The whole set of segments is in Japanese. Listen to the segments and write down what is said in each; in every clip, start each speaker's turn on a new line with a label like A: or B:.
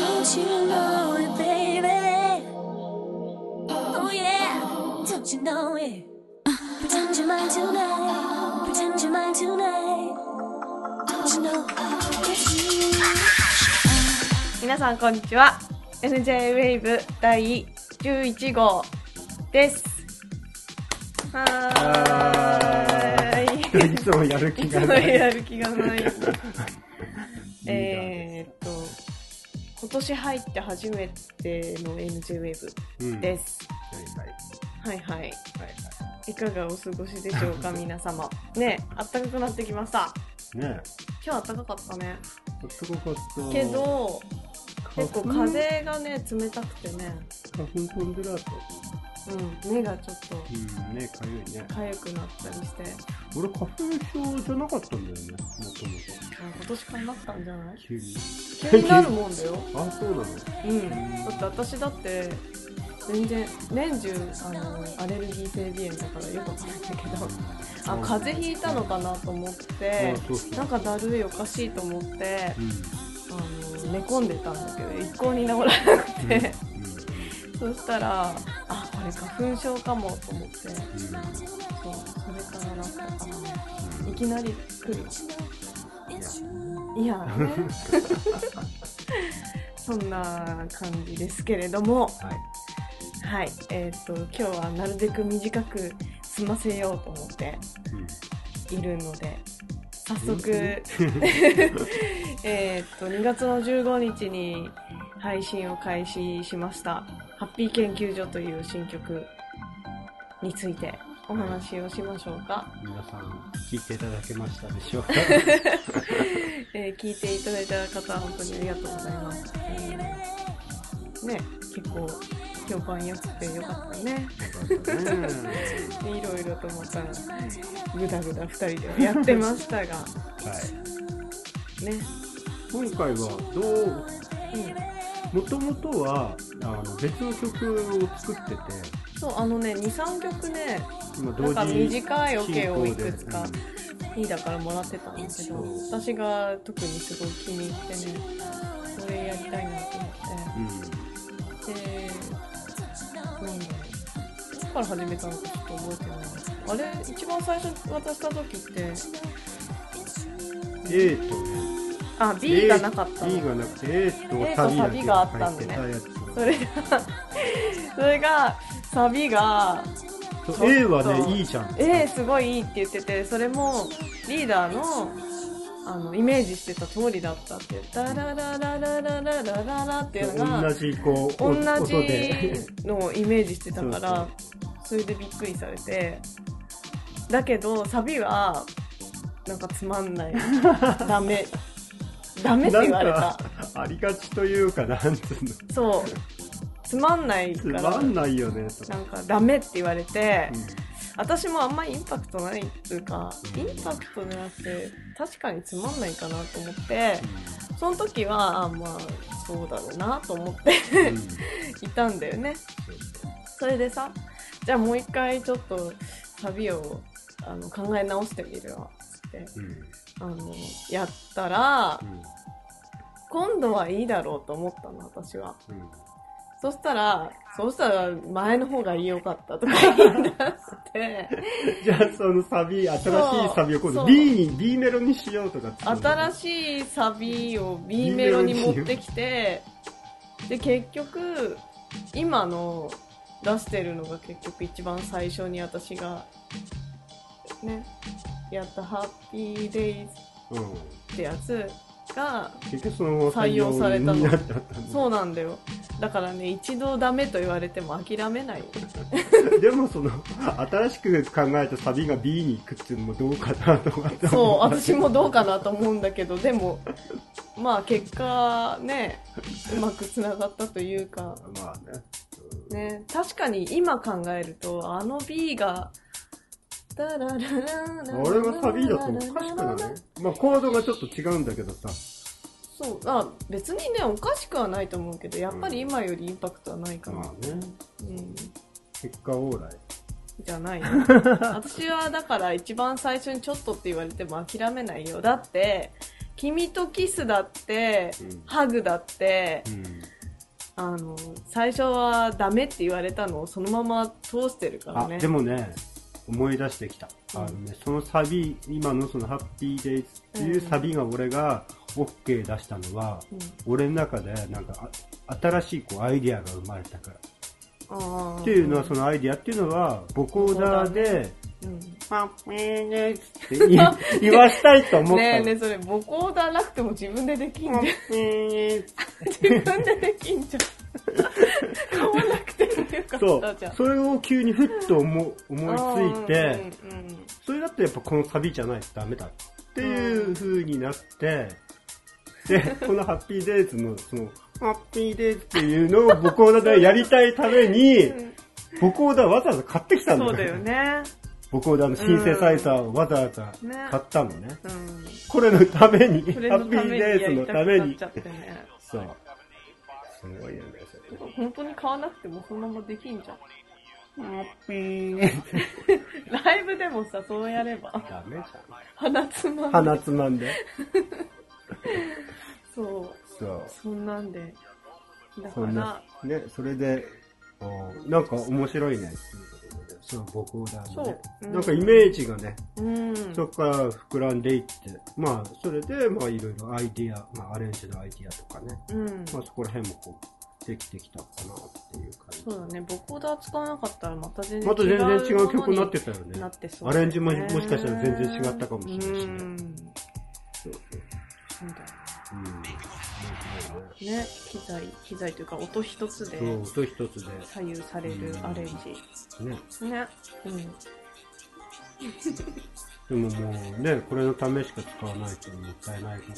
A: Don't you know it, baby? Oh yeah, don't you know it? Pretend you're mine tonight. Pretend you're mine tonight. Don't you know it's you?
B: 皆さんこんにちは。 NJ ウェーブ第11号です。はーい。
C: いつもやる気がない。
B: やる気がない。今年入って初めての NJ ウェーブです。はいはい。いかがお過ごしでしょうか皆様。ね、暖かくなってきました。
C: ね、
B: 今日暖かかったね。
C: 暖かかった
B: けど結構風がね冷たくてね。
C: 花粉飛んでるあと。
B: 目がちょっと
C: 目かゆいね。
B: かゆくなったりして。
C: 俺花粉症じゃなかったんだよね。もともと。
B: 今年からなったんじゃない？
C: 急
B: になるもんだよ。
C: あ、そうなの？
B: だって私だって全然年中アレルギー性鼻炎だからよくわかんないんだけど、風邪ひいたのかなと思って、なんかだるいおかしいと思って、寝込んでたんだけど一向に治らなくて、そしたらこれ花粉症かもと思って、そうそれからなったからね、いきなり来る。いやねそんな感じですけれども、はい、今日はなるべく短く済ませようと思っているので、早速2月の15日に配信を開始しましたハッピー研究所という新曲についてお話をしましょうか。
C: 皆さん聞いていただけましたでしょうか？
B: 聞いていただいた方は本当にありがとうございます。ね、結構評判良くてよかったね。いろいろとまたぐだぐだ2人でやってましたが、ね。
C: 今回はもともとは別の曲を作ってて、
B: そう2、3曲ね、なんか短いオケをいくつかいいだからもらってたんだけど、私が特にすごい気に入ってね、それやりたいなと思って、で、なんだろう、どこから始めたのかちょっと覚えてない。あれ一番最初に渡した時って
C: A とね、
B: B がなかったの。
C: B がなくて A と
B: サビがあったんでね。それがサビが
C: A はねいいじゃん。
B: A すごいいいって言ってて、それもリーダーのイメージしてた通りだったって。ダラララララララララっていうのが
C: 同じ
B: のイメージしてたから、それでびっくりされて。だけどサビはなんかつまんない。ダメって言われた。
C: ありがちというか、なんつうの。
B: そう。つまんないから。
C: つまんないよね。
B: なんかダメって言われて、私もあんまりインパクトないっていうか、インパクトじゃなくて、確かにつまんないかなと思って、その時は、まあ、そうだろうなと思っていたんだよね。それでさ、じゃあもう一回ちょっとサビを考え直してみるわって、やったら、今度はいいだろうと思ったの、私は。そしたら前の方が良かったとか言い出して。
C: じゃあそのサビ、新しいサビを今度 B メロにしようとか。
B: 新しいサビを B メロに持ってきて、で結局今の出してるのが結局一番最初に私がねやったハッピーデイズってやつが採用されたの。そうなんだよ。だからね、一度ダメと言われても諦めない。
C: でも新しく考えたサビが B に行くっていうのもどうかなとか。
B: そう、私もどうかなと思うんだけど、でもまあ結果ね、うまくつながったというか、
C: まあ
B: ね、確かに今考えるとB が
C: 俺がサビだとおかしくない？まあコードがちょっと違うんだけどさ。
B: そう、別にねおかしくはないと思うけど、やっぱり今よりインパクトはないかな。
C: 結果オーライ
B: じゃない私はだから一番最初にちょっとって言われても諦めないよ。だって君とキスだって、ハグだって、最初はダメって言われたのをそのまま通してるからね。
C: でもね、思い出してきた。そのサビ、今のそのハッピーデイズっていうサビが俺が OK 出したのは、俺の中でなんか新しいこうアイディアが生まれたから。っていうのは、そのアイディアっていうのは、ボコーダーで、ハッピーデイズって言わしたいと思った。
B: ねえねえ、それボコーダーなくても自分でできんじゃん。自分でできんじゃん。買わなくてもよかったじゃん。
C: それを急にふっと思いついて、それだってやっぱこのサビじゃないとダメだっていう風になって、で、このハッピーデイズの、その、ハッピーデイズっていうのをボコーダーでやりたいために、ボコーダーわざわざ買ってきたんだよ。
B: そうだよね。
C: ボコーダーのシンセサイザーをわざわざ買ったのね。これのために、ハッピーデイズのために。そう。すごいよね。
B: 本当に買わなくてもそのままできんじゃん。
C: ハッピーデイズ。
B: ライブでもさ、そうやれば。
C: ダメじゃん。
B: 鼻つまんで。
C: 鼻つまんで。
B: そう。そんなんで。だから。
C: ね、それで、なんか面白いね。そのボコーダーのね。なんかイメージがね、そこから膨らんでいって、まあ、それで、まあいろいろアイディア、まあアレンジのアイディアとかね。まあそこら辺もこう、できてきたかなっていう感じ。
B: そうだね、ボコーダー使わなかったらまた全然違
C: う曲になってたよね。アレンジももしかしたら全然違ったかもしれないしね。そうだね。機材というか音一つで左右されるアレンジ。ね。 でももうね、これのためしか使わないともったいないから。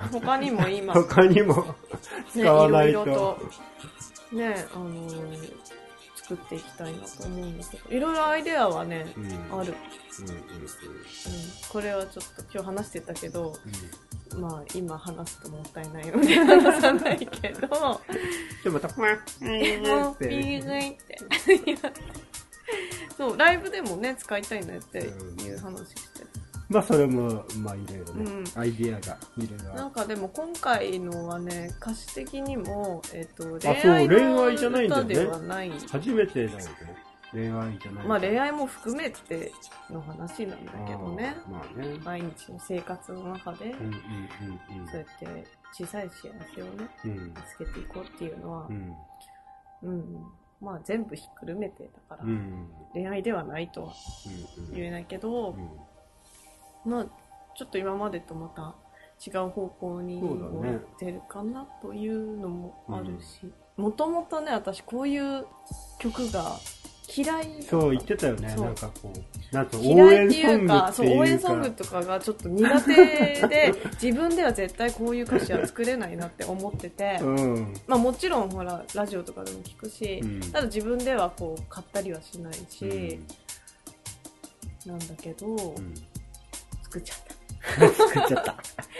B: 他にも今。
C: 他にも使わないと。
B: いろいろと、ね、作っていきたいなと思うんだけど。いろいろアイデアはね、ある。これはちょっと今日話してたけど、まあ今話すともったいないので話さないけど。
C: でもまた、ピ
B: ーって。そう、ライブでもね、使いたいねっていう話してる。
C: まあそれも、まあいろいろね、アイディアがいろいろ。
B: なんかでも今回のはね、歌詞的にも、
C: 恋愛じゃないんだよね。
B: ではない。
C: 初めてだよね。恋愛じゃない。
B: まあ恋愛も含めての話なんだけどね。
C: まあね。
B: 毎日の生活の中で、そうやって小さい幸せをね、見つけていこうっていうのは、まあ全部ひっくるめてだから、恋愛ではないとは言えないけど、まあちょっと今までとまた違う方向に向いてるかなというのもあるし、もともとね、私こういう曲が嫌い。
C: そう言ってたよね。なんかこう、なんか
B: 応援ソングとかがちょっと苦手で、自分では絶対こういう歌詞は作れないなって思ってて、まあもちろんほらラジオとかでも聞くし、ただ自分ではこう買ったりはしないし、なんだけど、作っちゃった。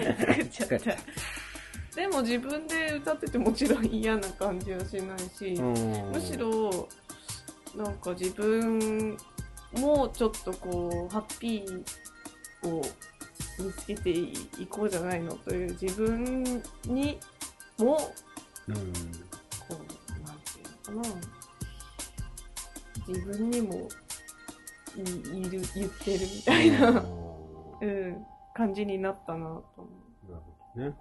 B: でも自分で歌っててもちろん嫌な感じはしないし、むしろなんか自分もちょっとこうハッピーを見つけていこうじゃないのという自分にも、こうなんていうのかな、自分にも言ってるみたいな感じになったなと思う。
C: なるほどね。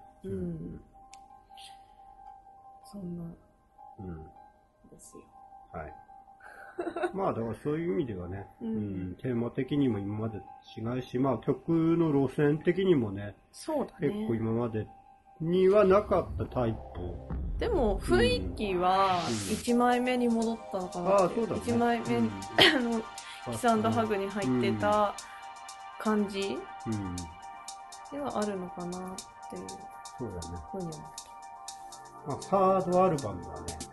B: そんなですよ。
C: はい。まあだからそういう意味ではね、テーマ的にも今まで違うし、まあ曲の路線的にもね、
B: そうだね、
C: 結構今までにはなかったタイプ。
B: でも雰囲気は1枚目に戻ったのかなって。1枚目にキス&ハグに入ってた感じではあるのかなっていうふうに思った。
C: まあ、サードアルバムはね、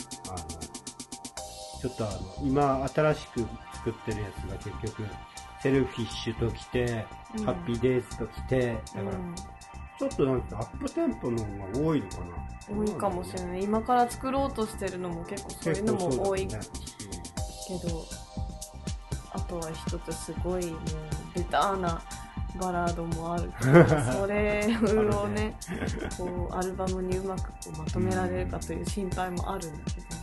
C: ちょっと今新しく作ってるやつが結局セルフィッシュときて、ハッピーデイズときて、だからちょっとなんかアップテンポの方が多いのかな。
B: 多いかもしれない。今から作ろうとしてるのも結構そういうのも多いけど、あとは一つすごいもうベターなバラードもあるけどそれをねこうアルバムにうまくこうまとめられるかという心配もあるんだけど、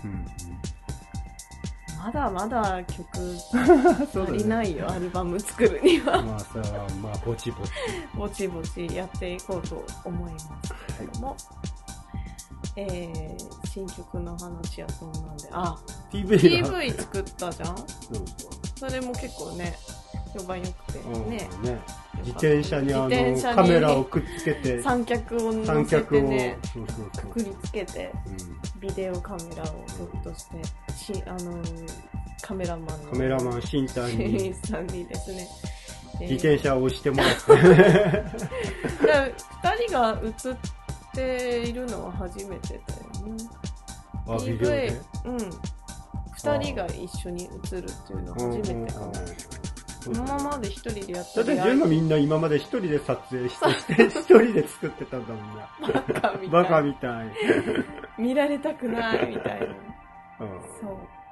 B: まだまだ曲足りないよ、アルバム作るには。
C: まあさ、まあぼちぼち
B: ぼちぼちやっていこうと思いますけれども、新曲の話はそんなんで、PV 作ったじゃん。それも結構ね評判良くてね、
C: 自転車にカメラをくっつけて
B: 三脚を乗せてね、くくりつけて、ビデオカメラをセットして、カメラマン
C: シンタンに
B: さんにですね、
C: 自転車を押してもらって
B: 2人が映っているのは初めてだよね。
C: ビデオで
B: 2人が一緒に映るっていうのは初めてかな。今まで一人でやった
C: り。だってみんな今まで一人で撮影して一人で作ってたんだもんね。バカみたい。
B: 見られたくないみたいな。そう。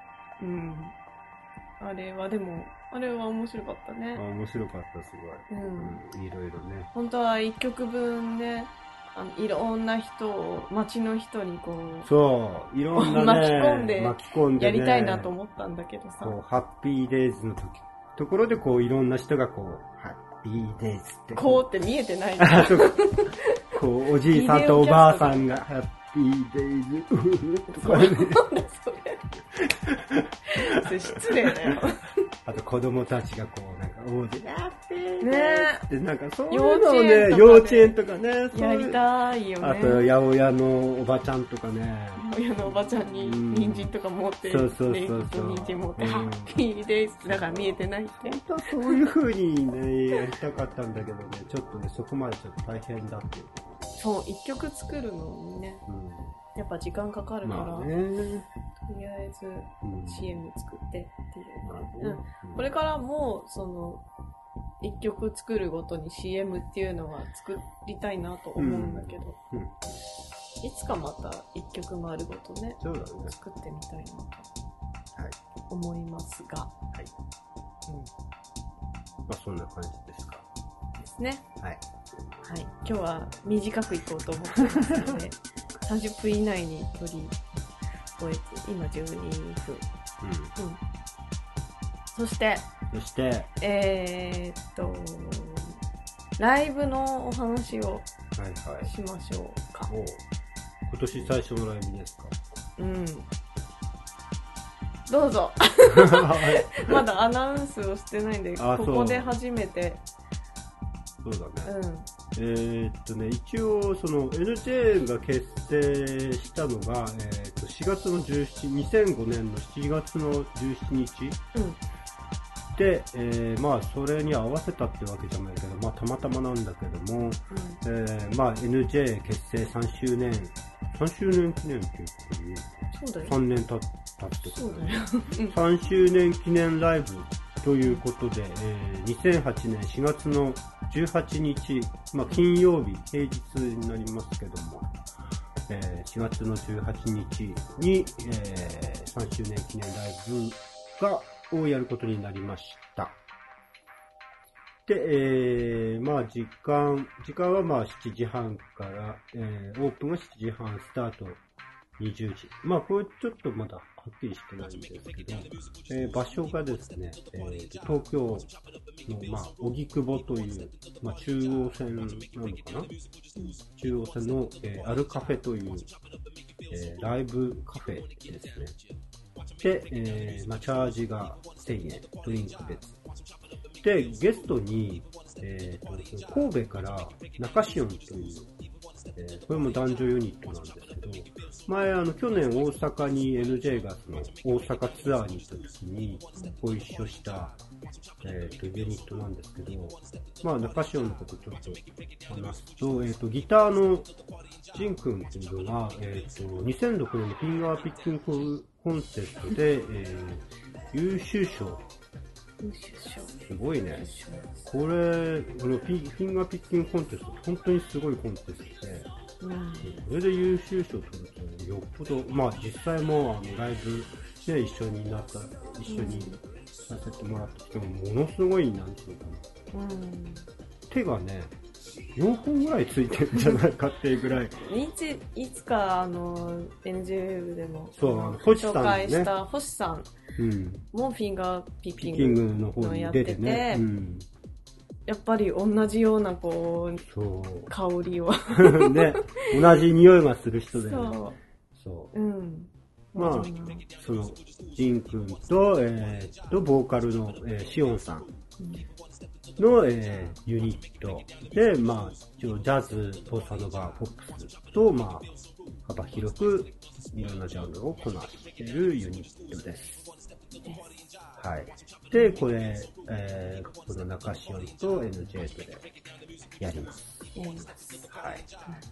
B: あれは面白かったね。
C: 面白かった、すごい。いろいろね。
B: 本当は1曲分ね、いろんな人を、街の人にこう、
C: そう、いろんなね、
B: 巻き込んでやりたいなと思ったんだけどさ。
C: ハッピーデイズのところでこういろんな人がこう、ハッピーデイズって
B: こうって見えてない
C: こうおじいさんとおばあさんがハッピーデイズとかね。
B: それ失礼だよ。
C: あと子供たちがこうなんか大勢ハッピーデイズってなんかそうい
B: う
C: のをね、幼稚園とかね、
B: やりたいよね。
C: あと八百屋のおばちゃんとかね、
B: 八百屋のおばちゃんに人参とか持って
C: そう
B: 人参持ってハッピーデイズだから見えてないって。
C: 本当はそういう風にねやりたかったんだけどね、ちょっとねそこまでちょっと大変だっていう。
B: そう、一曲作るのにね、やっぱ時間かかるから、とりあえず CM 作ってっていう、これからもその一曲作るごとに CM っていうのは作りたいなと思うんだけど、いつかまた一曲丸ごとね、作ってみたいなと思いますが、
C: まあそんな感じですか。
B: ですね。
C: はい。
B: 今日は短くいこうと思ってますので、30分以内に取り終えて、今12分。そして、ライブのお話をしましょうか。
C: 今年最初のライブですか？
B: どうぞ。まだアナウンスをしてないんで、ここで初めて。
C: そうだね。一応その NJ が結成したのが、4月の2005年の7月の17日、で、まあそれに合わせたってわけじゃないけど、まあたまたまなんだけども、まあ NJ 結成3周年記念っていう3年経って
B: そうだよ。
C: 3周年記念ライブということで、2008年4月の18日、まあ、金曜日、平日になりますけども、4月の18日に、3周年記念ライブをやることになりました。で、まあ時間はまあ7時半から、オープンが7時半、スタート20時。まあこれちょっとまだはっきりしてないんですけど、場所がですね、東京のまあ荻窪という、まあ中央線なのかな？中央線の、アルカフェという、ライブカフェですね。で、まあチャージが1000円、ドリンク別。で、ゲストに、神戸から中潮という、これも男女ユニットなんですけど、前去年大阪に NJ がその大阪ツアーに行った時にご一緒した、ユニットなんですけど、まあ中潮のことちょっと話すと、ギターのジン君っていうのが、2006年のフィンガーピッキングコンテストで、優秀賞。すごいね。このフィンガーピッキングコンテスト、本当にすごいコンテストで、それで優秀賞取ると、よっぽど、まあ実際もライブで一緒にさせてもらった時も、ものすごい、なんていうかな。 手がね、4本ぐらいついてるんじゃないかっていうぐらい。
B: いつかNJWave でも
C: 星さんね、
B: 紹介した星さんもフィンガーピッキング
C: の方に出てね。
B: やっぱり同じようなこう香りを
C: ね、同じ匂いがする人で、ね、そう。まあそのジン君とボーカルの、シオンさんの、ユニットで、まあジャズ、ボサノバ、ポップスとまあ幅広くいろんなジャンルをこなしているユニットです。はい。で、これ、この中潮と NJ とでやります。はい。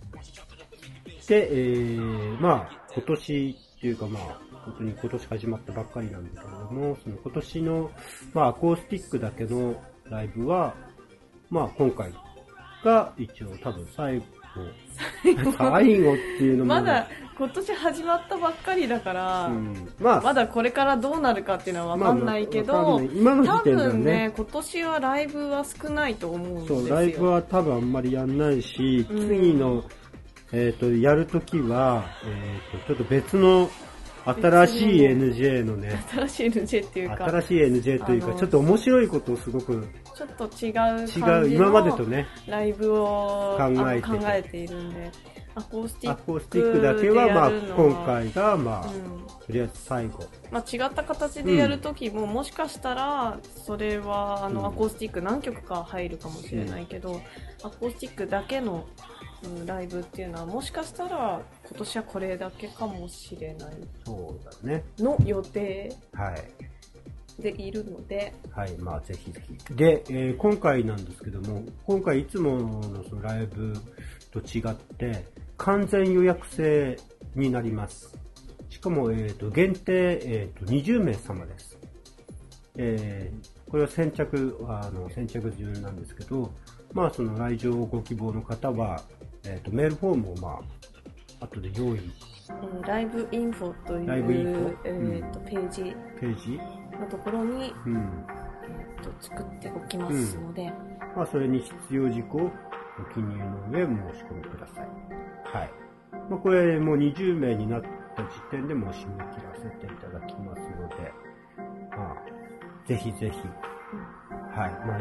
C: で、まあ、今年っていうかまあ、本当に今年始まったばっかりなんだけれども、その今年の、まあ、アコースティックだけのライブは、まあ、今回が一応多分最後っていうのも、
B: まだ今年始まったばっかりだから、まだこれからどうなるかっていうのは分かんないけど、
C: 今の時点ではね、
B: 多分ね、今年はライブは少ないと思うんですよ。
C: そう、ライブは多分あんまりやんないし、次の、やるときは、ちょっと別の新しい NJ のね、
B: 新しい NJ っていうか、
C: 新しい NJ というか、ちょっと面白いことをすごく、
B: ちょっと違う感じの
C: 今までとね、
B: ライブを考えているんで、アコースティック
C: だけは、まあ、今回が、まあ、とりあえず最後。
B: まあ、違った形でやるときも、もしかしたら、それは、アコースティック何曲か入るかもしれないけど、アコースティックだけの、ライブっていうのは、もしかしたら、今年はこれだけかもしれない。
C: そうだね。
B: の予定。
C: はい。
B: でいるので、
C: はい、まあぜひぜひ。で、今回なんですけども、今回いつものそのライブと違って完全予約制になります。しかも限定20名様です。これは先着順なんですけど、まあその来場をご希望の方はメールフォームをまあ後で用意。
B: ライブインフォというページのところに、作っておきますので、
C: まあそれに必要事項をご記入の上申し込みください。はい。まあこれもう20名になった時点でもう締め切らせていただきますので、まあぜひぜひ、はい。まあ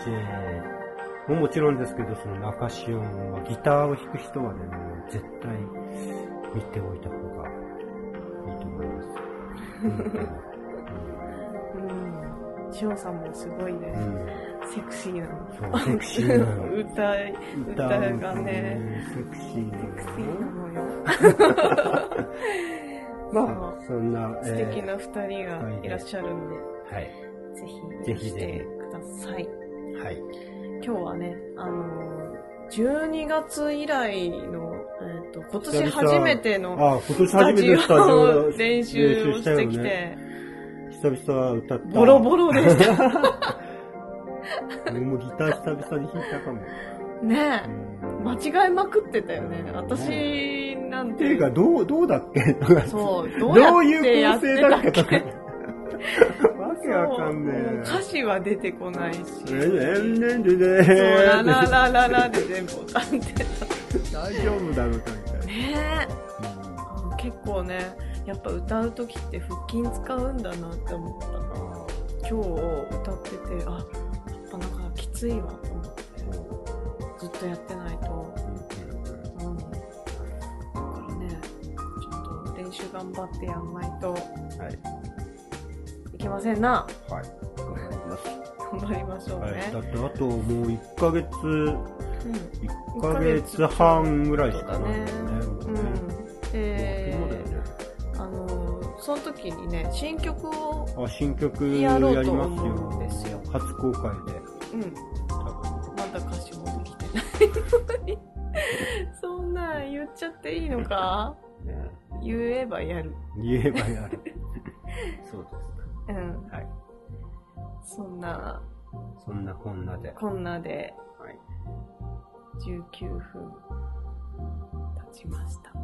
C: NJ ももちろんですけど、その中潮はギターを弾く人はね、もう絶対見ておいた方がいいと思います。
B: シオンさんもすごいね、セクシーな
C: の。そう、セクシーなの。
B: 歌がね、
C: セクシー
B: なのよ。
C: まあ、そんな、
B: 素敵な二人がいらっしゃるんで、
C: はい。
B: ぜひしてください。
C: はい。
B: 今日はね、12月以来の、今年初めてのスタジオ練習をしてきて、
C: 久々歌った。
B: ボロボロでした。
C: 俺もギター久々に弾いたかも。
B: ねえ。間違えまくってたよね。私なんて。
C: っていうか、どうだっけ
B: そう、
C: どういう構成だっけとか。わけわかんねえ。
B: 歌詞は出てこないし。そう、
C: ラ
B: ラララで全部歌って
C: た。大丈夫だろうかみたいな。
B: ねえ。結構ね、やっぱ歌うときって腹筋使うんだなって思った。今日歌ってて、やっぱなんかきついわと思って。ずっとやってないと。だからね、ちょっと練習頑張ってやんないと。はい。いけませんな。
C: はい。
B: 頑張りましょうね。はい、
C: だってあともう1ヶ月、1ヶ月半ぐらいしかないよね。
B: その時にね、新曲を
C: や
B: ろうと思うんですよ。
C: 初公開で。
B: まだ歌詞もできてないのに。そんなん言っちゃっていいのか、言えばやる。
C: そうですね。はい。
B: そんな
C: こんなで。
B: はい。19分経ちました。はい。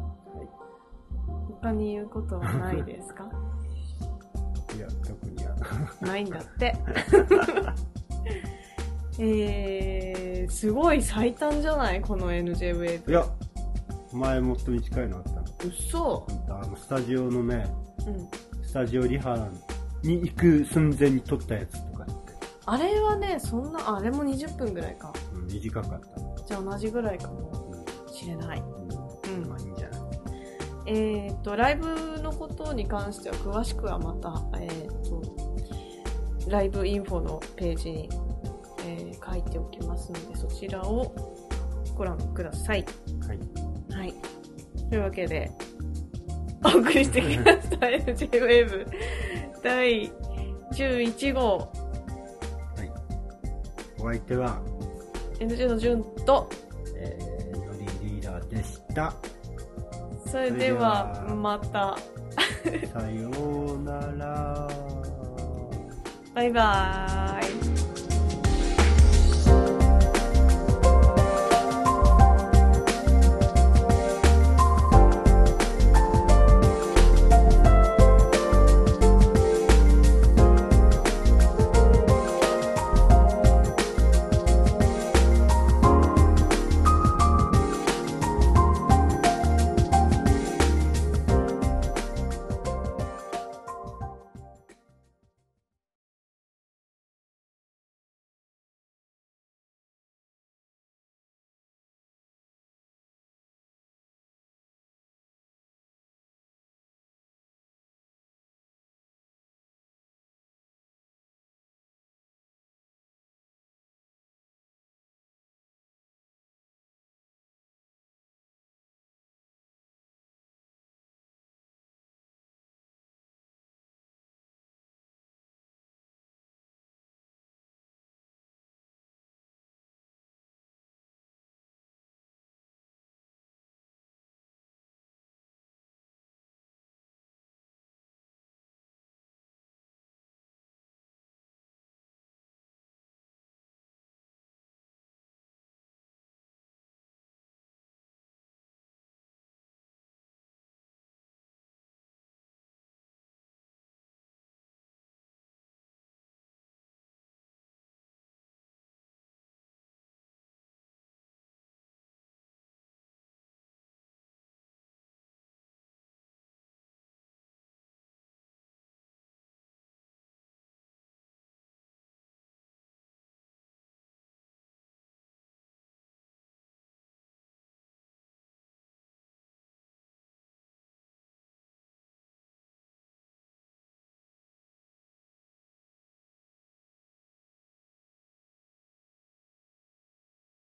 B: 他に言うことはないですか？
C: いや、特には。
B: ないんだって。 すごい最短じゃないこの NJ ウェーブ。
C: いや、前もっと短いのあったの。
B: 嘘。
C: スタジオのね、
B: うん。
C: スタジオリハに行く寸前に撮ったやつとかって。
B: あれはね、あれも20分ぐらいか。
C: うん、短かった。
B: じゃあ同じぐらいかもしれない。うん。
C: まあいいんじゃない。
B: ライブのことに関しては詳しくはまた、ライブインフォのページに、書いておきますので、そちらをご覧ください。
C: はい。
B: はい。というわけで、お送りしてきました。NJ ウェーブ第11号。
C: はい。お相手は、
B: NJ の順と、
C: ノリリーダーでした。
B: それでは、また。
C: さようなら。
B: バイバーイ。